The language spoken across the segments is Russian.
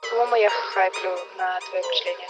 По-моему, я хайплю на твои мышления.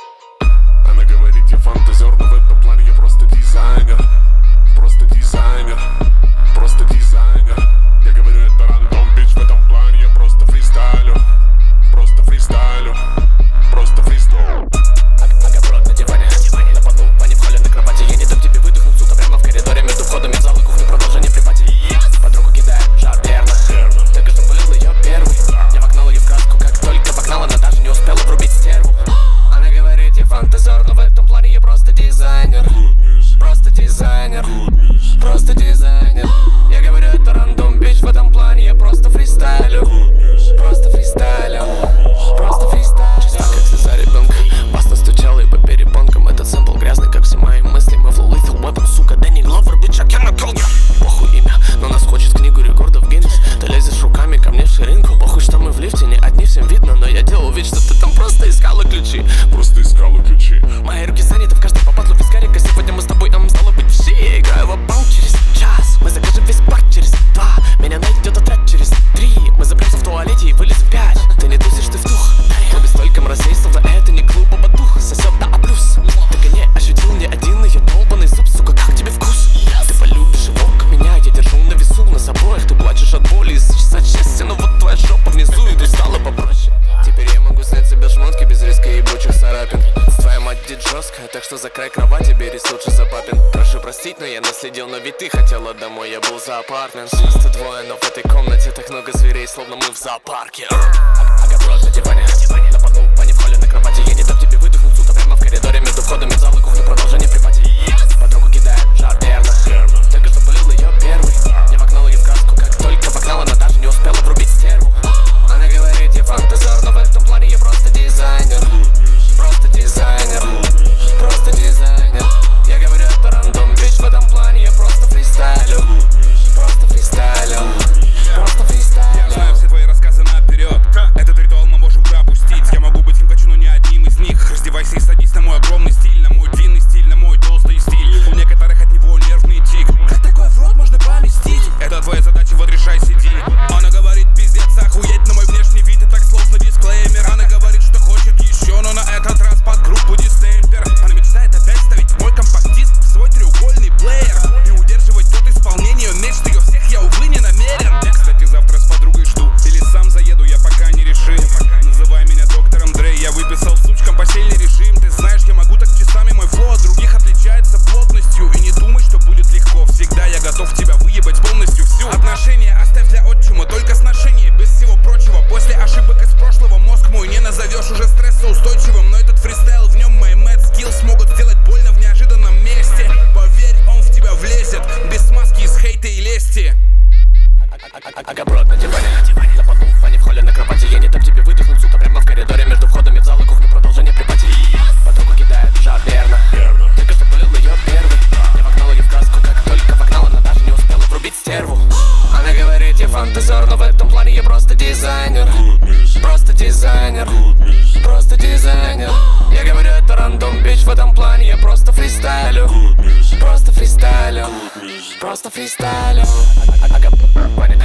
Она говорит, я фантазер, но в этом плане я просто дизайнер. Просто дизайнер, просто дизайнер. Я говорю, это рандом, бич, в этом плане я просто фристайлю. Просто фристайлю, просто фристайлю. Агапрот на диване, на полу, а не в холле на кровати. Я не дам тебе выдохнуть, сука, прямо в коридоре между входами в зал и кухню, продолжение при пати. Подругу кидает жар, верно. Только что был ее первый. Я вогнал ее в краску, как только вогнал, она даже не успела врубить стерву. Она говорит, я фантазер, но в этом плане я просто дизайнер. Просто дизайнер, просто дизайнер. Я говорю, это рандом, бич, в этом плане я просто фристайлю. Просто фристайлю, просто фристайлю. Чисто как слеза ребенка, бас настучала и по перепонкам. Этот сэмпл грязный, как все мои мысли. Мы в Lethal Weapon, сука, Дэнни Гловер, bitch, I cannot kill you. Похуй имя, но нас хочет в книгу рекордов Гиннес. Ты лезешь руками ко мне в ширинку. Похуй, что мы в лифте, не одни, всем видно. Но я делал вид, что ты там просто искала ключи. Просто искала ключи. Мои руки заняты в каждой попадлу вискарика. Сегодня мы с тобой, стало быть в щи. Я играю в банк через час. Мы закажем весь парк через 2. Меня найдет отряд через 3. Мы запремся в туалете и вылезем в 5. Ты не тусишь, ты в тух. Мы без столько мразей, словно это не клуб, оба дух. Сосет на А+. Так и не ощутил ни один ее долбаный зуб. Сука, как тебе вкус? Ты полюбишь его, как меня. Я держу на весу, нас обоих. Ты плачешь от боли из часа счастья. Но вот твоя жопа внизу, и ты стала попроще. Теперь я могу снять себе шмотки без риска ебучих царапин. Твоя мать дит жесткая, так что за край кровати берись лучше за папин. Прошу простить, но я наследил, но ведь ты хотела домой, я был за апартмент. Нас двое, но в этой комнате так много зверей, словно мы в зоопарке. Агапрот на диване, на полу, а не в холле на кровати. Я не дам тебе выдохнуть, сука, прямо в коридоре между входами в зал и кухню, продолжение при пати. Подругу кидает жар, верно. Только что был ее первый. Я вогнал ее в краску, как только вогнал, она даже не успела врубить стерву. Она говорит, я фантазер, но в этом плане я просто дизайнер. Просто дизайнер, просто дизайнер. Я говорю, это рандом, бич, в этом плане я просто фристайлю. Просто фристайлю, просто фристайлю. Я знаю все твои рассказы наперед. Этот ритуал мы можем пропустить. Я могу быть кем хочу, но не одним из них. Раздевайся и садись на мой огромный стиль, на мой длинный стиль, на мой толстый стиль. У некоторых от него нервный тик. Как такое в рот можно поместить? Это твоя задача, вот решай, сиди. Она говорит, пиздец, охуеть на мой внешний вид, и так словно дисклеймер. Она говорит, что хочет еще, но на этот раз под группу дистемпер. Она мечтает опять ставить мой компакт-диск в свой треугольный плеер и удерживать тут исполнение мечт ее всех, я, увы, не намерен. Кстати, завтра с подругой жду, или сам заеду, я пока не решил. Называй меня доктором Дрей, я выписал сучкам постельный режим. Ты знаешь, я могу так часами, мой флоу от других отличается плотностью. И не думай, что будет легко, всегда я готов тебя выебать полностью всю. Отношения оставь для отчима, только сношение, без всего прочего. После ошибок из прошлого мозг мой не назовешь уже стрессоустойчивым. Но этот фристайл, в нем мои mad skills могут сделать больно в неожиданном месте. Поверь, он в тебя влезет, без смазки из хейта и лести. Агапрот на диване, на полу, а не в холле на кровати. Я не дам тебе выдохнуть, сука, прямо в коридоре между входами в зал и кухню, продолжение при пати. Подругу кидает жар, верно. Только что был ее первый. Я вогнал ее в краску, как только вогнал, она даже не успела врубить стерву. Она говорит, я фантазер, но в этом плане я просто дизайнер. Просто дизайнер, просто дизайнер. Я говорю, это рандом, бич, в этом плане я просто фристайлю. Просто фристайлю, просто фристайлю.